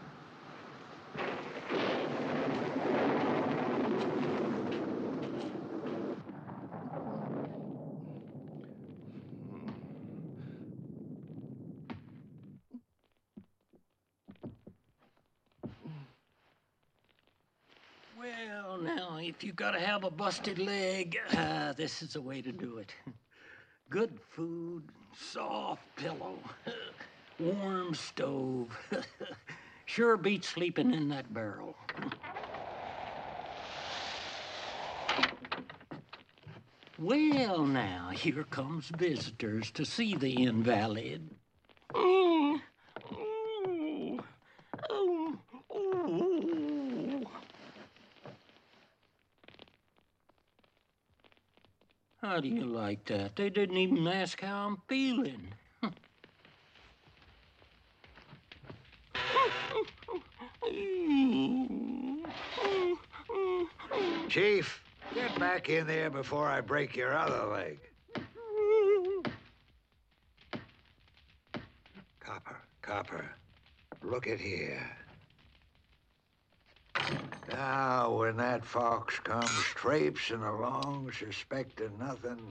Well, now, if you gotta have a busted leg, this is the way to do it. Good food, soft pillow, warm stove. Sure beats sleeping in that barrel. Well, now, here comes visitors to see the invalid. How do you like that? They didn't even ask how I'm feeling. Chief, get back in there before I break your other leg. Copper, look at here. Now, when that fox comes traipsing along, suspecting nothing,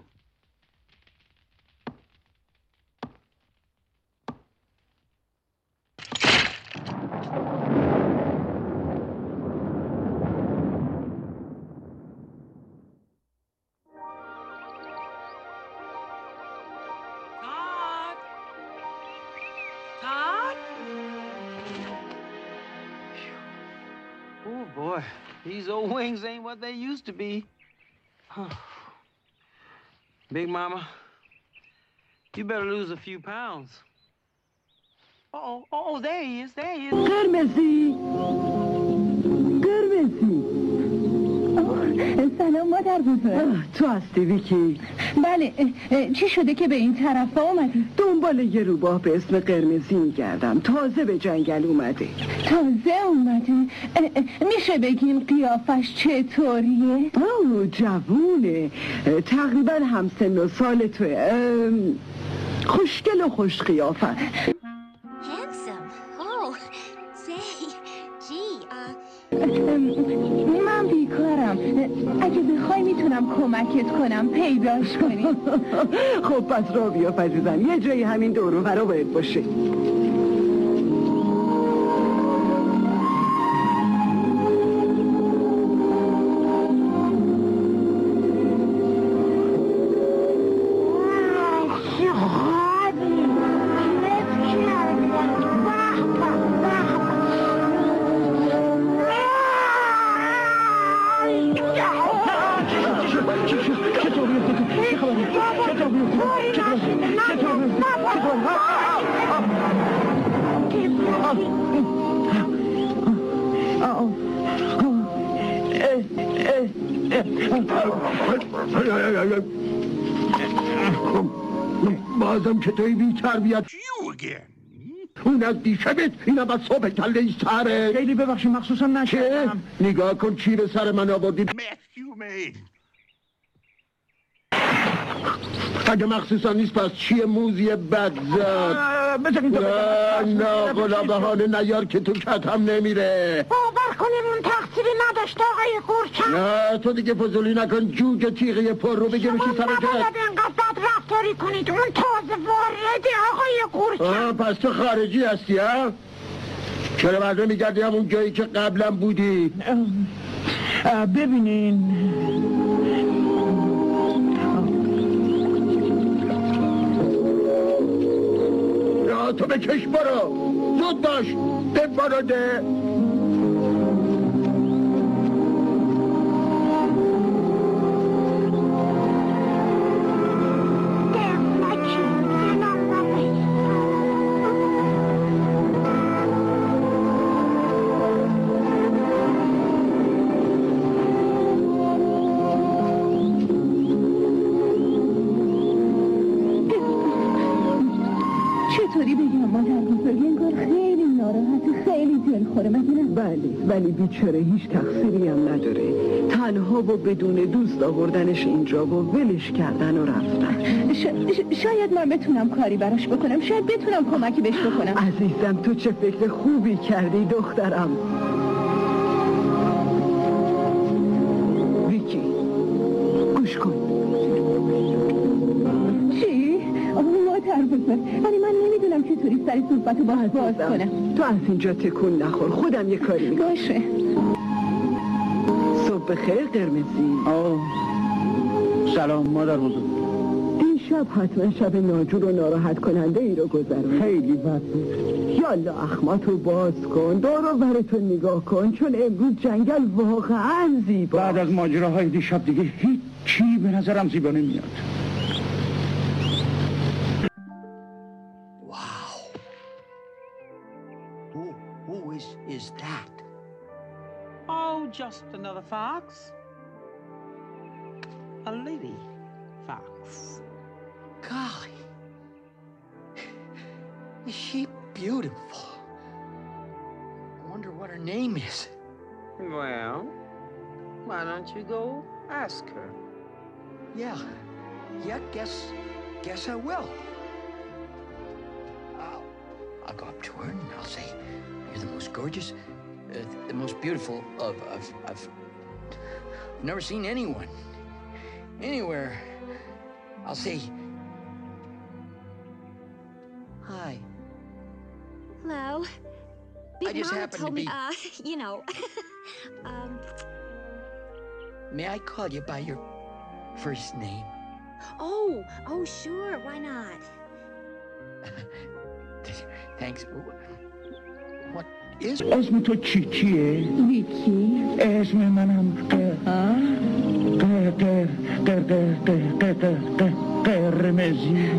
Oh, boy. These old wings ain't what they used to be. Big Mama, you better lose a few pounds. Oh, there he is, there he is. قرمزی سلام مادر بزرگ. تو هستی ویکی؟ بله، چی شده که به این طرف اومدی؟ دنبال یه روباه به اسم قرمزی میگردم. تازه به جنگل اومده. تازه اومده؟ میشه بگین قیافش چطوریه؟ جوونه، تقریبا همسن و سال توه. خوشگل و خوش قیافه. من بیکارم. اگه بخوای میتونم کمکت کنم پیداش کنی. خب پس را بیاف عزیزم، یه جایی همین دور و برا باید باشه. بازم چطوری بی تربیت؟ اون از دیشبت این هم از صبح کله سره. خیلی ببخشی مخصوصا نشدم. نگاه کن چی به سر من آوردی. اگه مخصوصا نیست پس چیه موزی بد زد؟ نه غلا بهانه نیار که تو کتم نمیره. باور کنیم اون تقصیری نداشت آقای قورچم. نه تو دیگه فضولی نکن، جوجه تیغه پر رو بگیرشی سر جد. شما نباید اینقدر بد رفتاری کنید؟ اون تازه وارده آقای قورچم. پس تو خارجی هستی ها؟ چرا برده میگردی همون جایی که قبلا بودی؟ ببینین تو بکش برو، زود باش، ده برو ده. ولی بیچاره هیچ تقصیری هم نداره. تنها و بدون دوست آوردنش اینجا و ولش کردن و رفتن. شاید من بتونم کاری براش بکنم، شاید بتونم کمکی بهش بکنم. عزیزم تو چه فکر خوبی کردی دخترم. ویکی گوش کن. چی؟ مادر بزرگ، ولی من نمیدونم چطوری سری صحبتو باز کنم. تو از اینجا تکون نخور، خودم یه کاری میکنم. باشه. صبح بخیر قرمزی. سلام مادر بزرگ. این شب حتما شب ناجور و ناراحت کننده ای رو گذرون. خیلی بد بود. یالا اخماتو باز کن، دور و برتون نگاه کن، چون امروز جنگل واقعا زیبا. بعد از ماجراهای دیشب دیگه هیچ چی به نظرم زیبا نمیاد. Is that? Oh, just another fox. A lady fox. Golly. Is she beautiful? I wonder what her name is. Well, why don't you go ask her? Yeah, guess I will. I'll go up to her and I'll say, "You're the most gorgeous, the most beautiful I've never seen anyone, anywhere." I'll say, "Hi." Hello. I just Mama happened told to be... me, you know, May I call you by your first name? Oh, sure, why not? Thanks. What is... اسم تو چیه؟ ویکی. اسم منم قرمزی.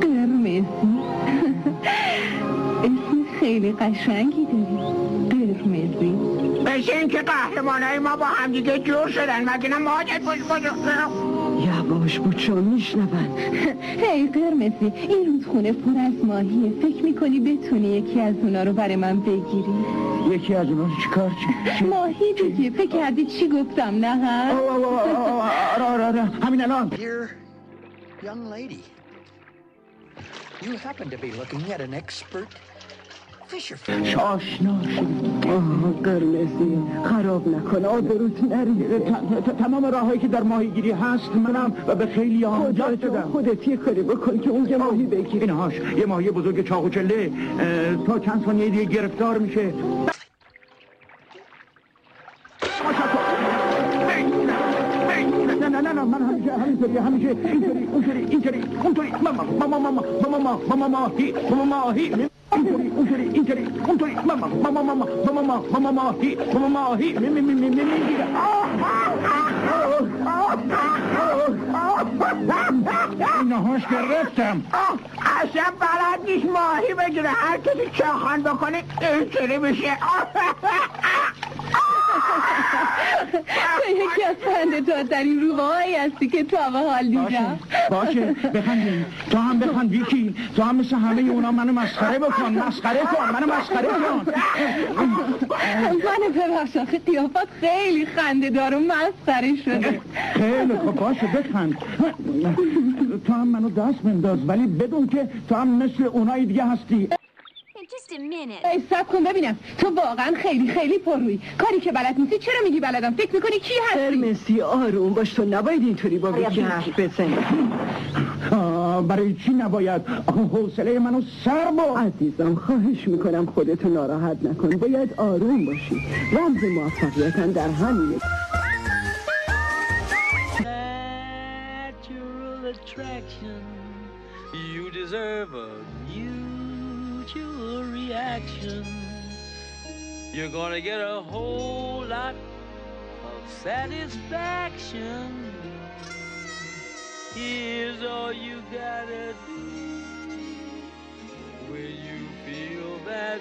اسم خیلی قشنگی داری، قرمزی. مثل این که قهرمانای ما با هم دیگه جور شدن، مگه نه مادر یواش بود چون میشنون. هی قرمزی، این رودخونه پر از ماهیه، فکر میکنی بتونی یکی از اونا رو برای من بگیری؟ یکی از اونا رو چیکار چی؟ ماهی دیگه، فکر کردی چی گفتم نه ها؟ آره همین الان. Dear young lady, you happen to be looking at an expert fisher. آشنا شد. قرمزی خراب نکن، آبروت نریزه. تمام راهایی که در ماهیگیری هست منم و به خیلی ها یاد دادم. خودت یه کاری بکن که اون یه ماهی بگیری. اینهاش یه ماهی بزرگ چاق و چله تا چند ثانیه دیگه گرفتار میشه. نه من همیشه اینطوری اونطوری ماهی میگیره. اینهاش گرفتم. اصلا بلد نیست ماهی بگیره، هر کسی چاخان بکنه اینطوری میشه. تو یکی از خنده‌دارترین روباهایی هستی که تا به حال دیدم. باشه بخندیم، تو هم بخند ویکی، تو هم مثل همه اونا منو مسخره کن، منو مسخره کن. منو ببخش، آخه قیافت خیلی خنده‌دار و مسخره شده. خیلی خب باشه بخند. تو هم منو دست بنداز، ولی بدون که تو هم مثل اونای دیگه هستی. just a minute. صبر کن ببینم تو واقعا خیلی پررویی. کاری که بلد نیستی چرا میگی بلدم؟ فکر میکنی کی هستی؟ هرمسی آروم باش، تو نباید اینطوری با بیگی حرف بزنی. برای چی نباید؟ حوصله منو سر با. عزیزم خواهش میکنم خودتو ناراحت نکن، باید آروم باشی. رمز موفقیتن در همینه. Attraction, you deserve a mutual reaction. You're gonna get a whole lot of satisfaction. Here's all you gotta do when you feel that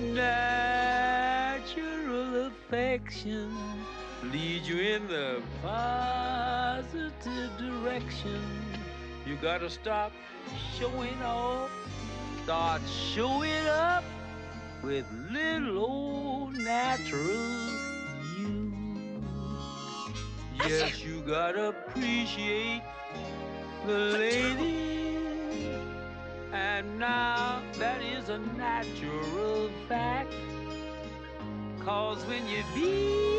natural affection lead you in the positive direction. You gotta stop showing off, start showing up with little old natural you. Yes, you gotta appreciate the lady, and now that is a natural fact. 'Cause when you be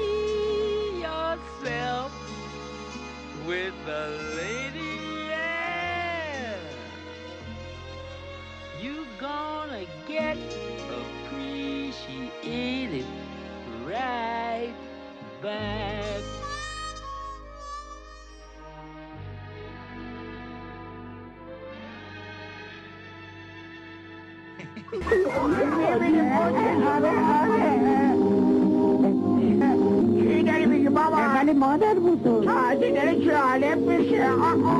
yourself with the lady, you gonna get appreciated right back. چی داری میگی بابا؟ ولی مادر بزرگ تازه داره جالب میشه.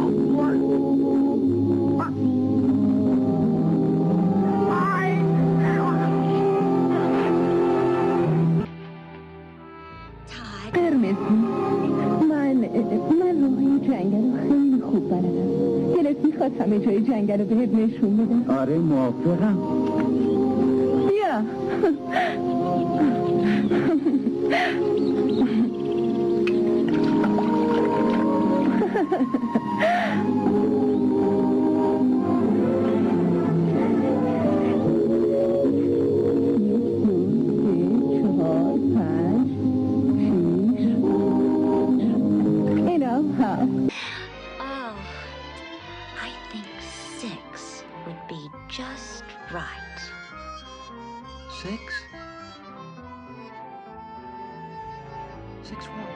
من راهی جنگل رو خیلی خوب بلدم. دلت میخواد همه جای جنگل رو بهت نشون بدم؟ آره موافقم. بیا. Oh, I think 6 would be just right. 6? 6 what?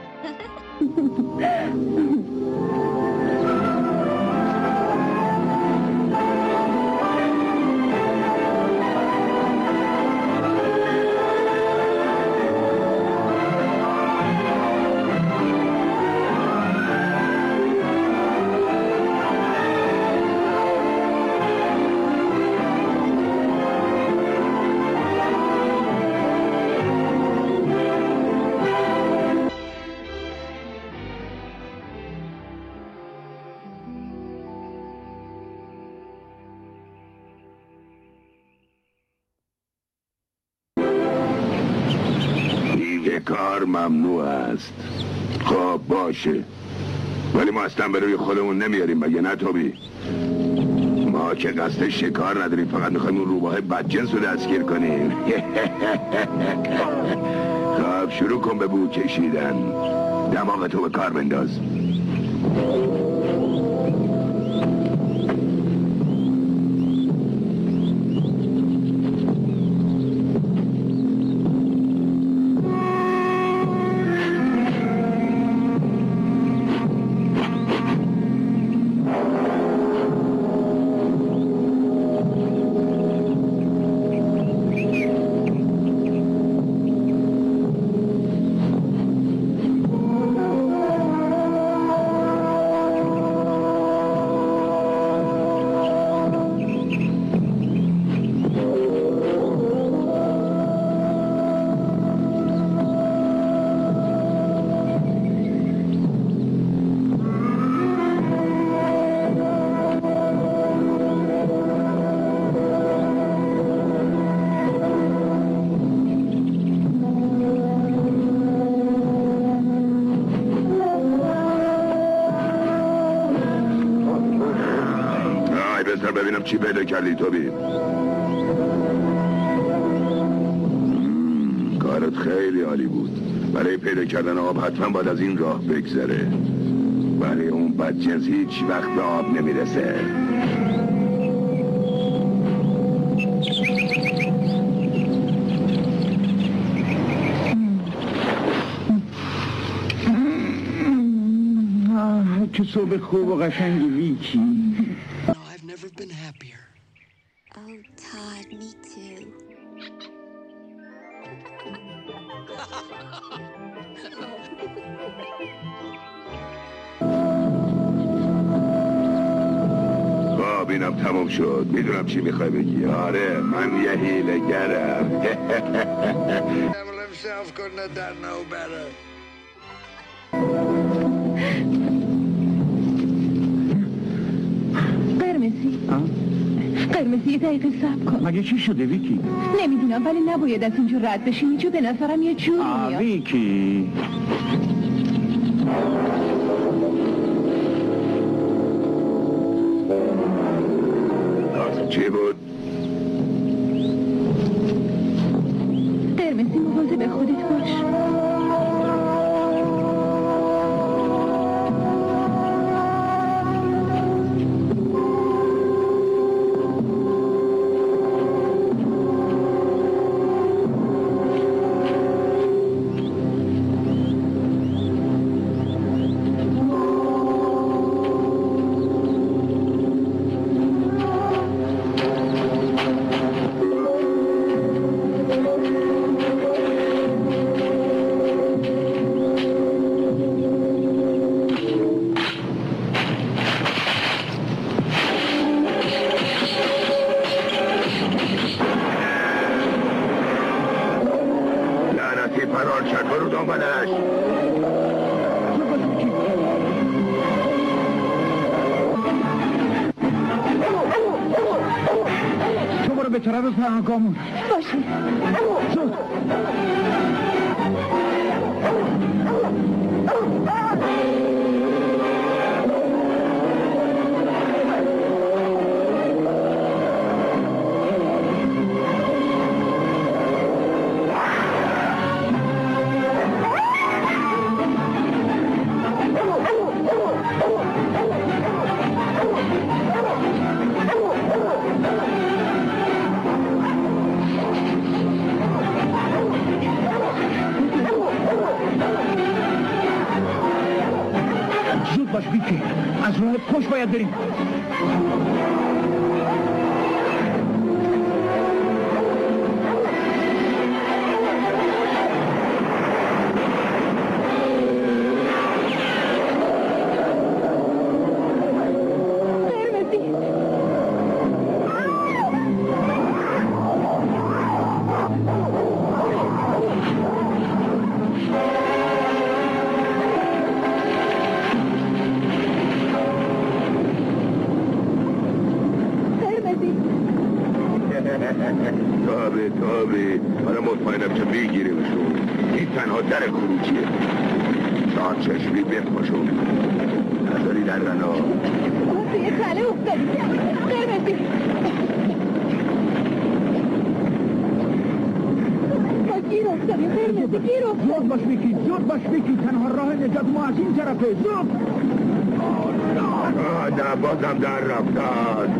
کار ممنوع است. خب باشه، ولی ما اصلا به روی خودمون نمیاریم مگه نه توبی؟ ما که قصد شکار نداریم، فقط میخوایم اون روباه بدجنس رو دستگیر کنیم. خب شروع کن به بو کشیدن، دماغتو به کار بنداز. ببینم چی پیدا کردی توبی. کارت خیلی عالی بود. برای پیدا کردن آب حتما باید از این راه بگذره. برای اون بدجنس هیچ وقت به آب نمیرسه. چه صبح خوب و قشنگی ویکی. No, I've never been happier. Oh, Todd, me too. خب اینم تموم شد. میدونم چی میخوای بگی. آره من یه حیله‌گرم. Devil himself couldn't have done no better. قرمزی یه دقیقه صبر کن. مگه چی شده ویکی؟ نمیدونم ولی نباید از اینجا رد بشیم. چون به نظرم یه جوری میاد. ویکی چی بود؟ قرمزی مواظب خودت باش. به طرف پهنگامون باشه. زود باش بیکی از راه پشت باید بریم تابه حالا مطمئنم که میگیریمشون این تنها در خروجیه شاد چشمی بخماشون نظری در رنا توی تله افتادی قرمزی گیر افتادی قرمزی گیر افتادی زود باش بیکی زود باش بیکی تنها راه نجات ما از این طرفه زود نه بازم در رفتن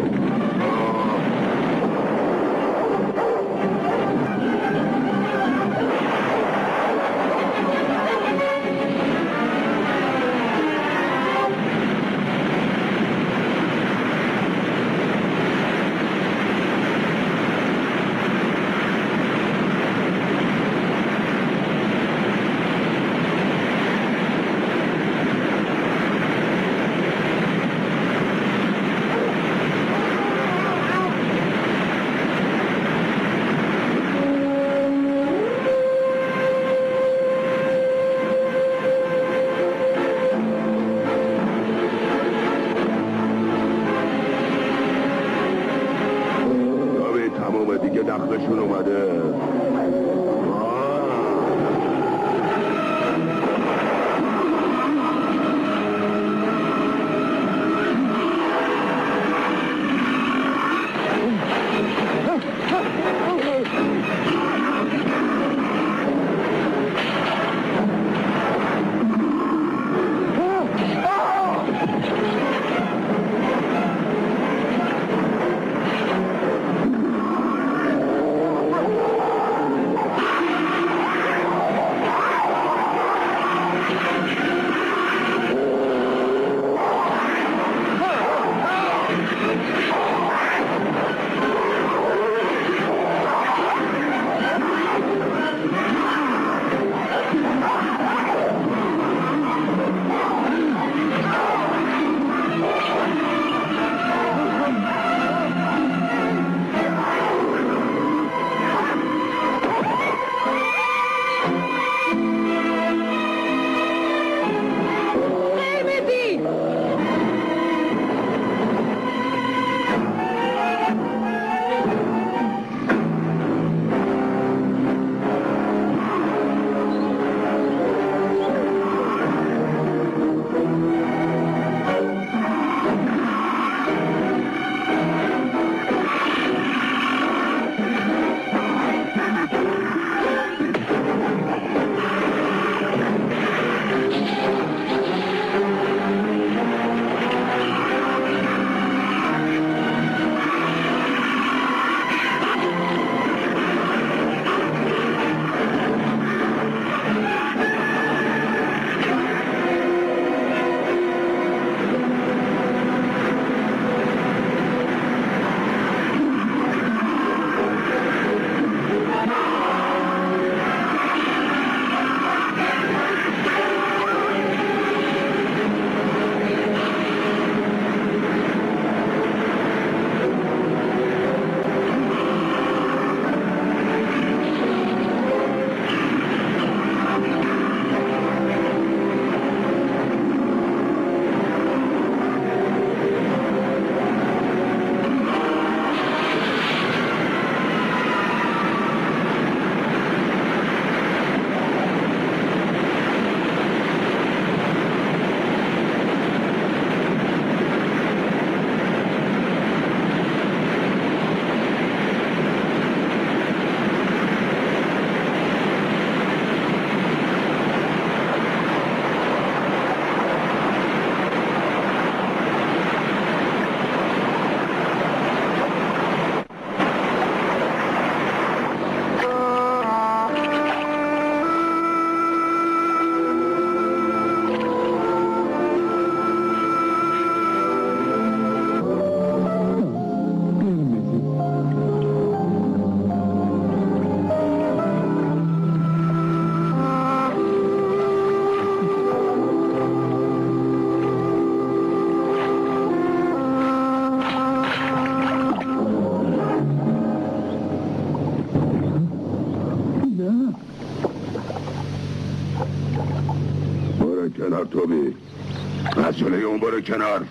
پرتابه. از جلوی اون برو کنار.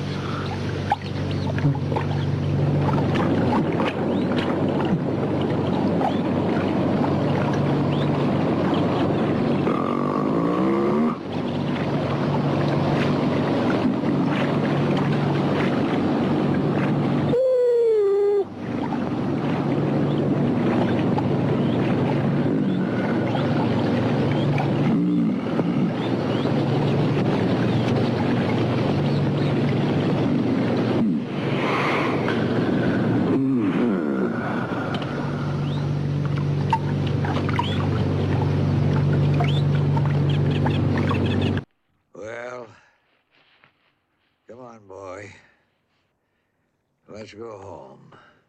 Let's go home.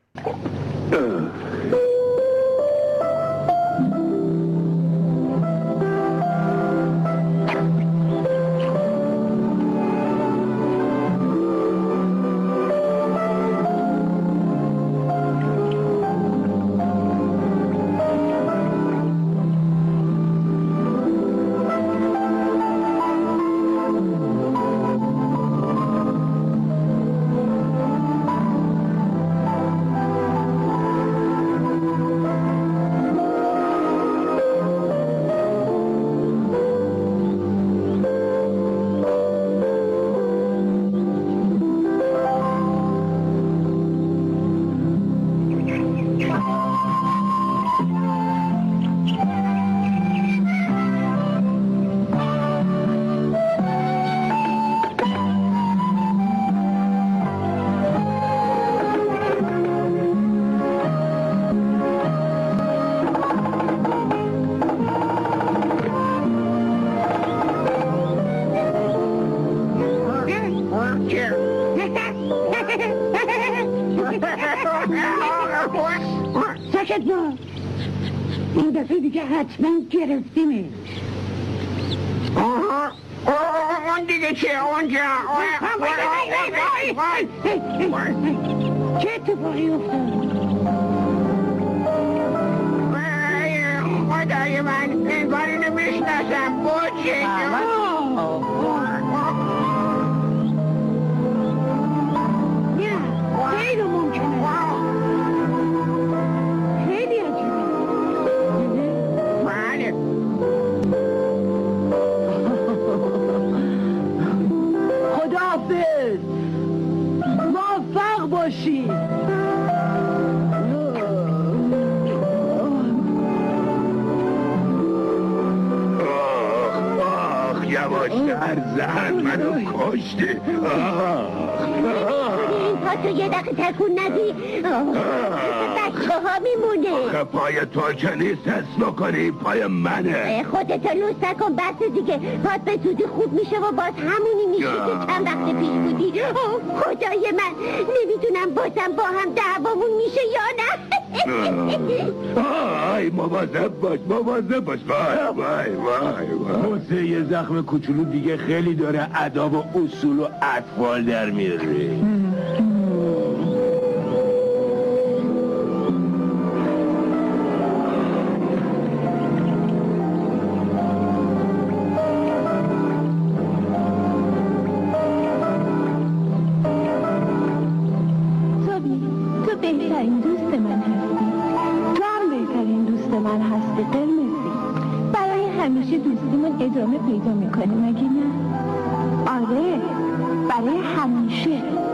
ساکت باش. این دفعه دیگه حتما گرفتیمش. اون دیگه چیه اونجا؟ چه اتفاقی افتاد؟ خدای من انگار اینو میشناسم. بوچه غیر ممکنه. خیلی عجیبه. بله. خداحافظ. موفق باشی. یواشتر زن منو کشته. این پا تو یه دقیقه تکون ندی بچه ها میمونه. آخه پای تو که نیست اسم کنی، پای منه. خودتو لوس نکن بس دیگه. پات به زودی خوب میشه و باز همونی میشه که چند وقت پیش بودی. خدای من نمیدونم بازم با هم دعوامون میشه یا نه. آی مواظب باش مواظب باش. وای حسه یه زخم کوچولو دیگه خیلی داره اداب و اصول و اطفال در میاره. تو بهترین دوست من هستی. تو هم بهترین دوست من هستی قرمزی. برای همیشه دوستیمون ادامه پیدا میکنه مگه نه؟ آره برای همیشه.